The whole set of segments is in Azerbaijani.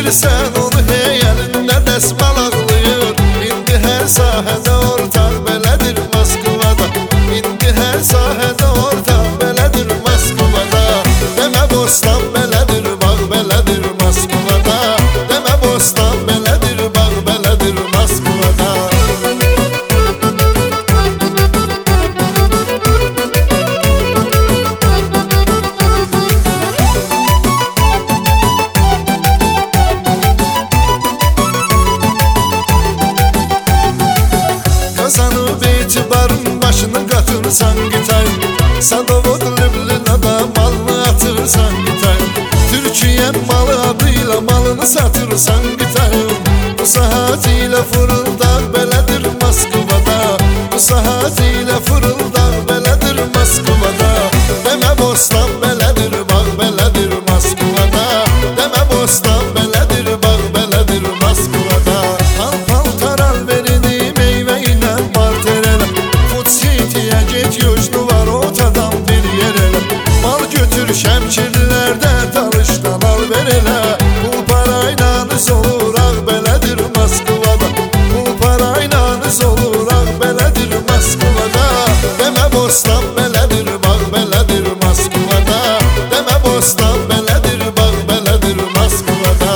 Bilirsən onu hey əlində dəsmal ağlayır. İndi hər sahədə ortaq belədir Moskvada. İndi hər sahədə ortaq belədir Moskvada. Demə bostan belədir, bağ belədir Moskvada. Demə bostan belədir, bağ belədir Moskvada. Kazanıb etibarın başını qatırsan gitay. Sadovod Lübnada malını atırsan gitay. Türkiye malı adıyla malını satırsan gitay. Bu saat ile fırıldaq belədir Moskvada. Bu saat ile fırıldaq belədir Moskvada. Demə bostan belədir, bağ belədir Moskvada. Demə bostan belədir, bağ belədir Moskvada. Paltar alverini meyve ilə barter elə. Food City'yə get, yojlu var ortadan bir yer elə. Mal götür şəmkirlərdə talışdan al ver elə. Pul parayla iz olur ağ belədir Moskvada. Pul parayla iz olur ağ belədir Moskvada. Demə bostan belədir, bağ belədir Moskvada. Demə bostan belədir, bağ belədir Moskvada.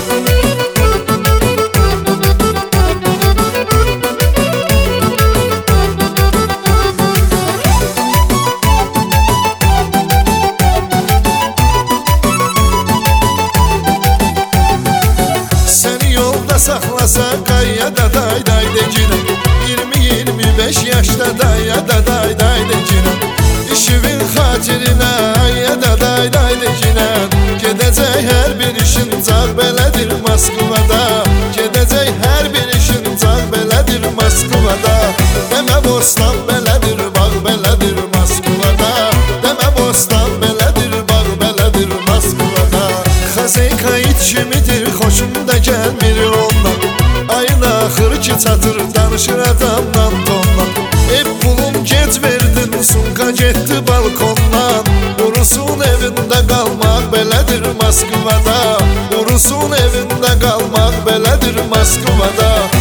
Səni yolda saxlasa qayya da day day decinə. 20-25 yaşda daya da day day decinə. İşivin xatirinə ayya da day day decinə. Gedəcək hər bir işin cağ belədir Moskvada. Gedəcək hər bir işin cağ belədir Moskvada. Demə bostan belədir, bağ belədir Moskvada. Demə bostan belədir, bağ belədir Moskvada. Xazeyka it kimidir, xoşum da gəlmir ondan. Ayın axırı ki çatır, danışır adamdan tondan. Ev pulum gec verdin, sumka getdi balkondan. Urusun evində qalmaq belədir Moskvada. Urusun evində qalmaq belədir Moskvada.